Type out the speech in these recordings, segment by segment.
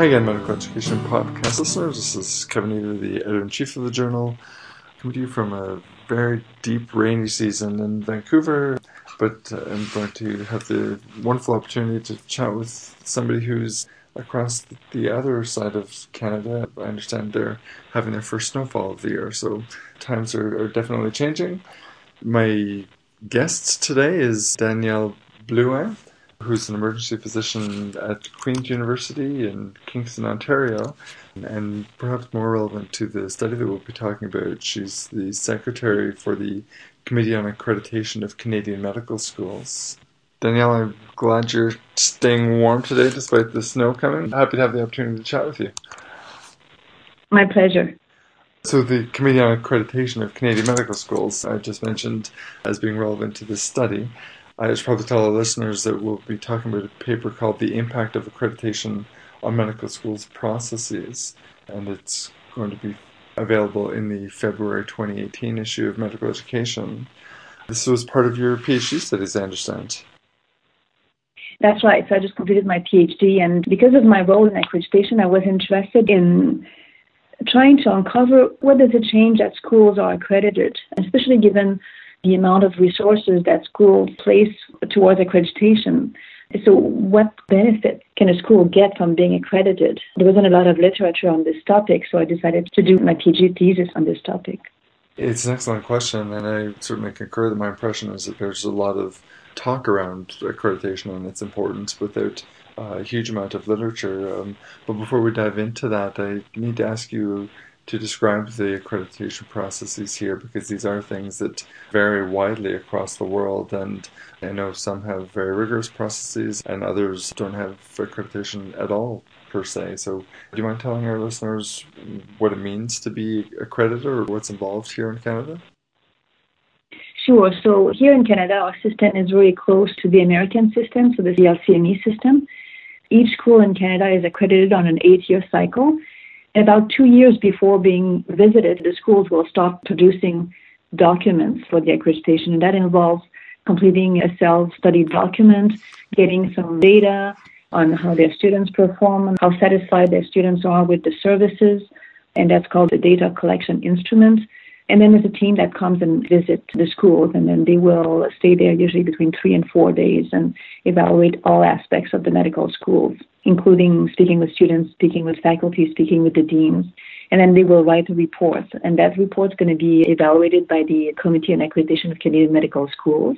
Hi again, Medical Education Podcast listeners. This is Kevin Eder, the editor-in-chief of the journal, coming to you from a very deep rainy season in Vancouver, but I'm going to have the wonderful opportunity to chat with somebody who's across the other side of Canada. I understand they're having their first snowfall of the year, so times are definitely changing. My guest today is Danielle Blouin, who's an emergency physician at Queen's University in Kingston, Ontario. And perhaps more relevant to the study that we'll be talking about, she's the secretary for the Committee on Accreditation of Canadian Medical Schools. Danielle, I'm glad you're staying warm today despite the snow coming. Happy to have the opportunity to chat with you. My pleasure. So the Committee on Accreditation of Canadian Medical Schools, I just mentioned as being relevant to this study. I should probably tell our listeners that we'll be talking about a paper called The Impact of Accreditation on Medical Schools Processes, and it's going to be available in the February 2018 issue of Medical Education. This was part of your PhD studies, I understand. That's right. So I just completed my PhD, and because of my role in accreditation, I was interested in trying to uncover what does it change that schools are accredited, especially given the amount of resources that schools place towards accreditation. So what benefit can a school get from being accredited? There wasn't a lot of literature on this topic, so I decided to do my PhD thesis on this topic. It's an excellent question, and I certainly concur that my impression is that there's a lot of talk around accreditation and its importance without a huge amount of literature. But before we dive into that, I need to ask you to describe the accreditation processes here, because these are things that vary widely across the world, and I know some have very rigorous processes and others don't have accreditation at all per se. So do you mind telling our listeners what it means to be accredited or what's involved here in Canada? Sure. So here in Canada, our system is very close to the American system, so the LCME system. Each school in Canada is accredited on an 8-year cycle. About 2 years before being visited, the schools will start producing documents for the accreditation, and that involves completing a self-study document, getting some data on how their students perform, and how satisfied their students are with the services, and that's called the data collection instrument. And then there's a team that comes and visits the schools, and then they will stay there usually between 3 and 4 days and evaluate all aspects of the medical schools, including speaking with students, speaking with faculty, speaking with the deans. And then they will write a report, and that report's going to be evaluated by the Committee on Accreditation of Canadian Medical Schools.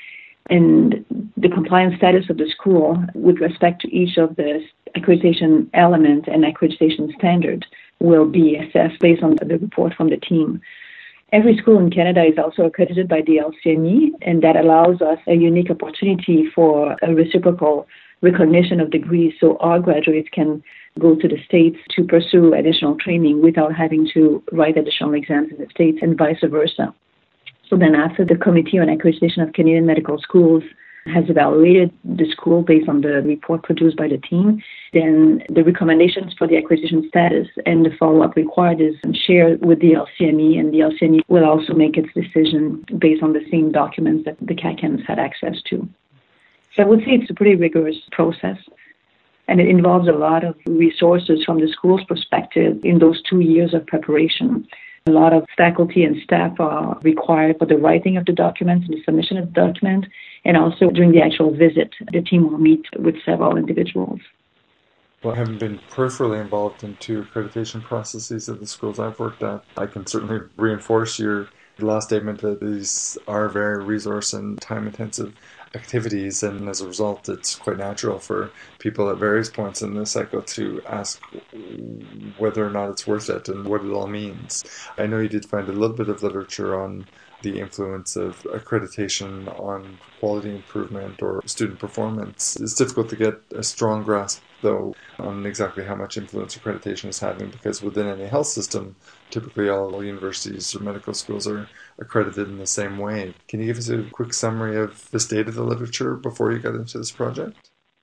And the compliance status of the school with respect to each of the accreditation elements and accreditation standards will be assessed based on the report from the team. Every school in Canada is also accredited by the LCME, and that allows us a unique opportunity for a reciprocal recognition of degrees, so our graduates can go to the States to pursue additional training without having to write additional exams in the States, and vice versa. So then after the Committee on Accreditation of Canadian Medical Schools has evaluated the school based on the report produced by the team, then the recommendations for the accreditation status and the follow-up required is shared with the LCME, and the LCME will also make its decision based on the same documents that the CACAMs had access to. So I would say it's a pretty rigorous process, and it involves a lot of resources from the school's perspective in those 2 years of preparation. A lot of faculty and staff are required for the writing of the documents and the submission of the document, and also during the actual visit, the team will meet with several individuals. Well, having been peripherally involved in 2 accreditation processes at the schools I've worked at, I can certainly reinforce your last statement that these are very resource and time-intensive activities, and as a result it's quite natural for people at various points in the cycle to ask whether or not it's worth it and what it all means. I know you did find a little bit of literature on the influence of accreditation on quality improvement or student performance. It's difficult to get a strong grasp, though, on exactly how much influence accreditation is having, because within any health system, typically all universities or medical schools are accredited in the same way. Can you give us a quick summary of the state of the literature before you got into this project?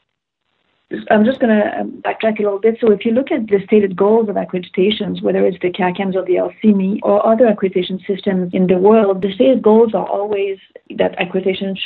I'm just going to backtrack a little bit. So if you look at the stated goals of accreditations, whether it's the CACAMs or the LCME or other accreditation systems in the world, the stated goals are always that accreditation should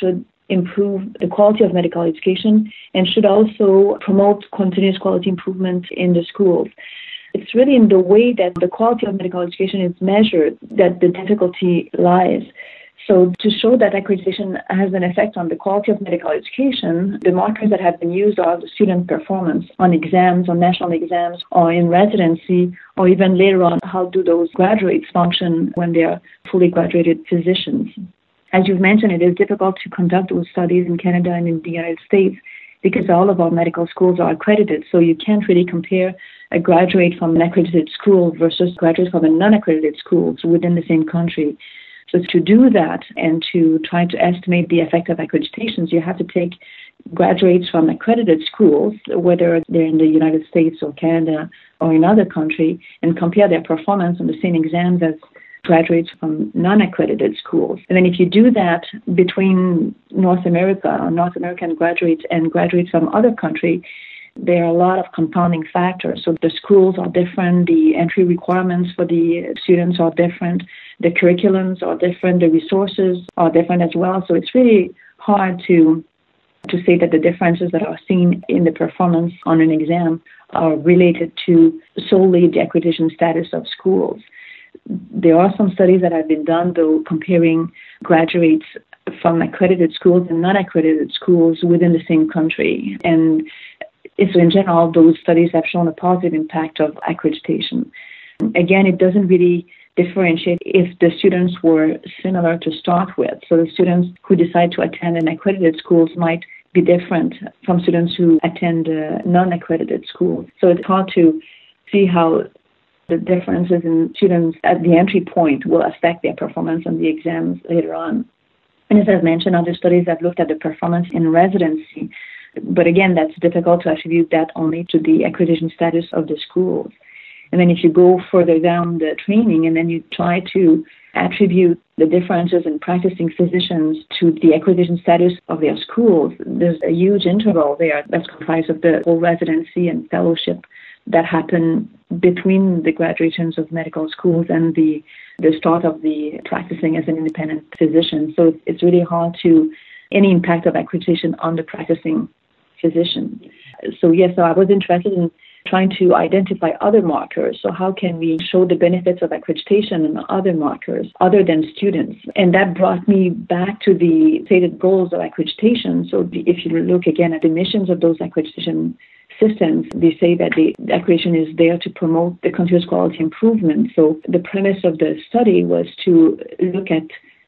improve the quality of medical education and should also promote continuous quality improvement in the schools. It's really in the way that the quality of medical education is measured that the difficulty lies. So to show that accreditation has an effect on the quality of medical education, the markers that have been used are the student performance on exams, on national exams, or in residency, or even later on, how do those graduates function when they are fully graduated physicians. As you've mentioned, it is difficult to conduct those studies in Canada and in the United States because all of our medical schools are accredited, so you can't really compare a graduate from an accredited school versus graduates from a non-accredited school within the same country. So to do that and to try to estimate the effect of accreditations, you have to take graduates from accredited schools, whether they're in the United States or Canada or in other country, and compare their performance on the same exams as graduates from non-accredited schools. And then if you do that between North American graduates and graduates from other countries, there are a lot of compounding factors. So the schools are different, the entry requirements for the students are different, the curriculums are different, the resources are different as well. So it's really hard to say that the differences that are seen in the performance on an exam are related to solely the accreditation status of schools. There are some studies that have been done, though, comparing graduates from accredited schools and non-accredited schools within the same country. And so in general, those studies have shown a positive impact of accreditation. Again, it doesn't really differentiate if the students were similar to start with. So the students who decide to attend an accredited schools might be different from students who attend non-accredited schools. So it's hard to see how the differences in students at the entry point will affect their performance on the exams later on. And as I've mentioned, other studies have looked at the performance in residency. But again, that's difficult to attribute that only to the accreditation status of the schools. And then if you go further down the training and then you try to attribute the differences in practicing physicians to the accreditation status of their schools, there's a huge interval there that's comprised of the whole residency and fellowship that happen between the graduations of medical schools and the start of the practicing as an independent physician. So it's really hard to any impact of accreditation on the practicing physician. So yes, so I was interested in trying to identify other markers. So how can we show the benefits of accreditation and other markers other than students? And that brought me back to the stated goals of accreditation. So if you look again at the missions of those accreditation systems, they say that the accreditation is there to promote the continuous quality improvement. So the premise of the study was to look at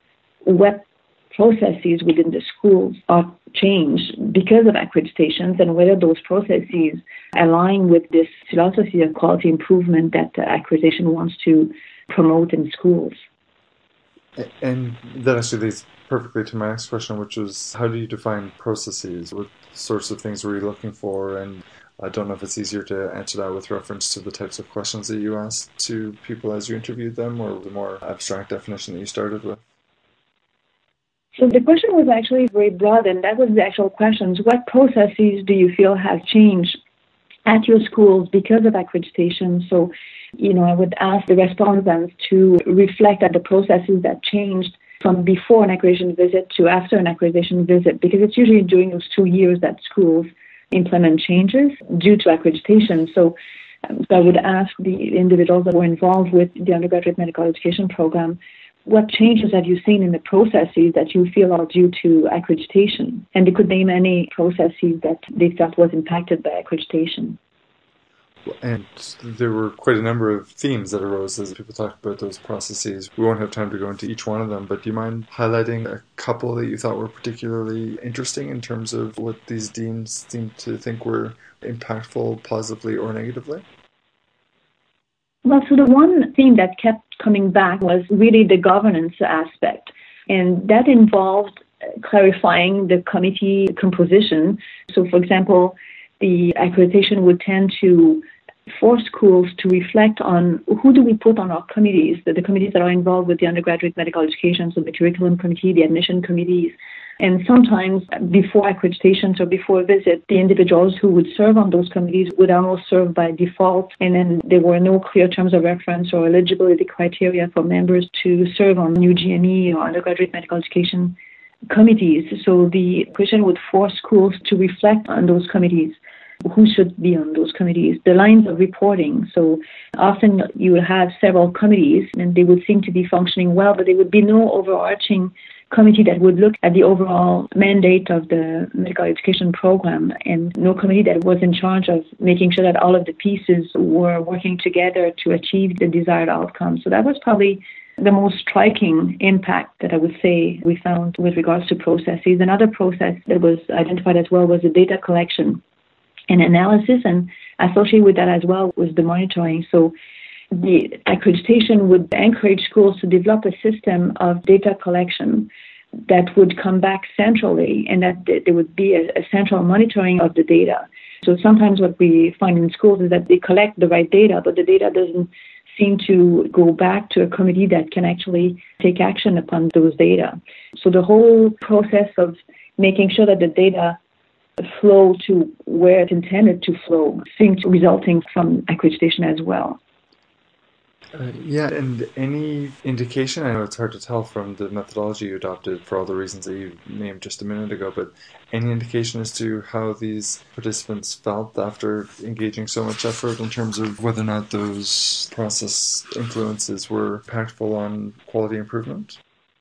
what processes within the schools are changed because of accreditations and whether those processes align with this philosophy of quality improvement that accreditation wants to promote in schools. And that actually leads perfectly to my next question, which was, how do you define processes? What sorts of things were you looking for? And I don't know if it's easier to answer that with reference to the types of questions that you asked to people as you interviewed them, or the more abstract definition that you started with. So the question was actually very broad, and that was the actual questions. What processes do you feel have changed at your schools because of accreditation? So, I would ask the respondents to reflect at the processes that changed from before an accreditation visit to after an accreditation visit, because it's usually during those 2 years that schools implement changes due to accreditation. So I would ask the individuals that were involved with the undergraduate medical education program, what changes have you seen in the processes that you feel are due to accreditation? And they could name any processes that they felt was impacted by accreditation. And there were quite a number of themes that arose as people talked about those processes. We won't have time to go into each one of them, but do you mind highlighting a couple that you thought were particularly interesting in terms of what these deans seemed to think were impactful, positively or negatively? Well, so the one theme that kept coming back was really the governance aspect. And that involved clarifying the committee composition. So, for example, the accreditation would tend to force schools to reflect on who do we put on our committees, the committees that are involved with the undergraduate medical education, so the curriculum committee, the admission committees. And sometimes before accreditations or before a visit, the individuals who would serve on those committees would almost serve by default, and then there were no clear terms of reference or eligibility criteria for members to serve on UGME or undergraduate medical education committees. So the question would force schools to reflect on those committees. Who should be on those committees? The lines of reporting. So often you will have several committees and they would seem to be functioning well, but there would be no overarching committee that would look at the overall mandate of the medical education program, and no committee that was in charge of making sure that all of the pieces were working together to achieve the desired outcome. So that was probably the most striking impact that I would say we found with regards to processes. Another process that was identified as well was the data collection and analysis, and associated with that as well was the monitoring. So the accreditation would encourage schools to develop a system of data collection that would come back centrally, and that there would be a central monitoring of the data. So sometimes what we find in schools is that they collect the right data, but the data doesn't seem to go back to a committee that can actually take action upon those data. So the whole process of making sure that the data flow to where it's intended to flow seems resulting from accreditation as well. And any indication, I know it's hard to tell from the methodology you adopted for all the reasons that you named just a minute ago, but any indication as to how these participants felt after engaging so much effort in terms of whether or not those process influences were impactful on quality improvement?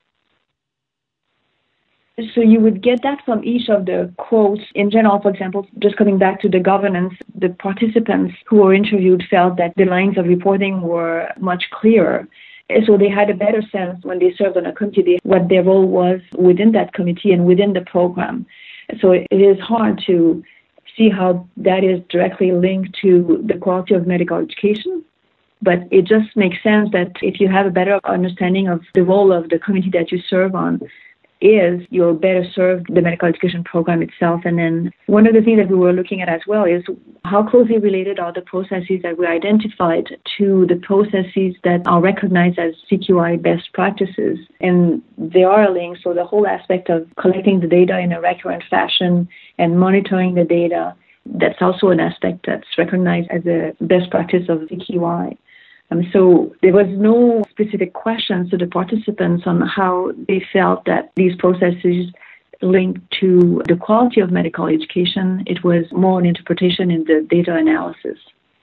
So you would get that from each of the quotes. In general, for example, just coming back to the governance, the participants who were interviewed felt that the lines of reporting were much clearer. So they had a better sense when they served on a committee what their role was within that committee and within the program. So it is hard to see how that is directly linked to the quality of medical education. But it just makes sense that if you have a better understanding of the role of the committee that you serve on, you'll better serve the medical education program itself. And then one of the things that we were looking at as well is how closely related are the processes that we identified to the processes that are recognized as CQI best practices. And they are linked, so the whole aspect of collecting the data in a recurrent fashion and monitoring the data, that's also an aspect that's recognized as a best practice of CQI. So there was no specific questions to the participants on how they felt that these processes linked to the quality of medical education. It was more an interpretation in the data analysis.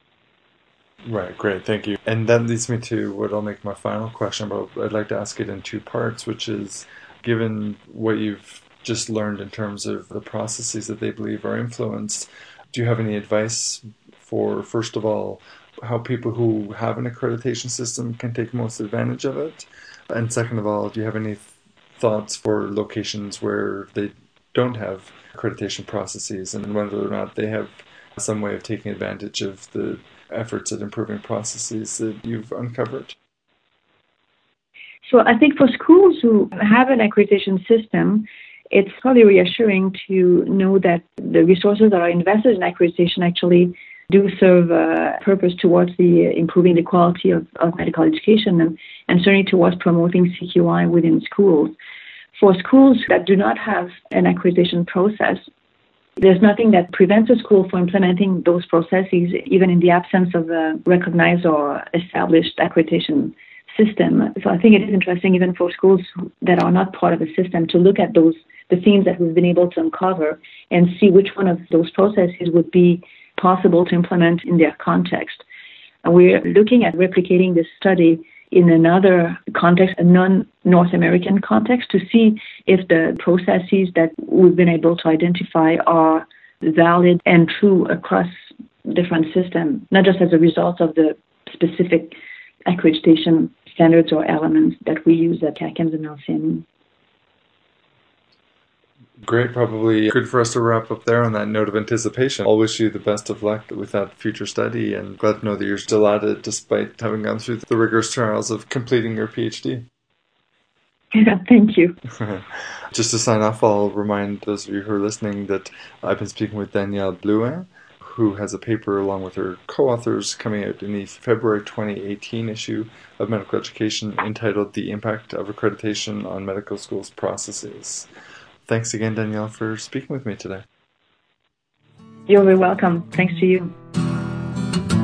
Right, great, thank you. And that leads me to what I'll make my final question, but I'd like to ask it in two parts, which is, given what you've just learned in terms of the processes that they believe are influenced, do you have any advice for, first of all, how people who have an accreditation system can take most advantage of it? And second of all, do you have any thoughts for locations where they don't have accreditation processes and whether or not they have some way of taking advantage of the efforts at improving processes that you've uncovered? So I think for schools who have an accreditation system, it's probably reassuring to know that the resources that are invested in accreditation actually do serve a purpose towards the improving the quality of medical education and certainly towards promoting CQI within schools. For schools that do not have an accreditation process, there's nothing that prevents a school from implementing those processes, even in the absence of a recognized or established accreditation system. So I think it is interesting, even for schools that are not part of the system, to look at the themes that we've been able to uncover and see which one of those processes would be possible to implement in their context. And we're looking at replicating this study in another context, a non-North American context, to see if the processes that we've been able to identify are valid and true across different systems, not just as a result of the specific accreditation standards or elements that we use at CACAMS and LCME. Great, probably good for us to wrap up there on that note of anticipation. I'll wish you the best of luck with that future study and glad to know that you're still at it despite having gone through the rigorous trials of completing your PhD. Yeah, thank you. Just to sign off, I'll remind those of you who are listening that I've been speaking with Danielle Blouin, who has a paper along with her co-authors coming out in the February 2018 issue of Medical Education entitled The Impact of Accreditation on Medical Schools Processes. Thanks again, Danielle, for speaking with me today. You're very welcome. Thanks to you.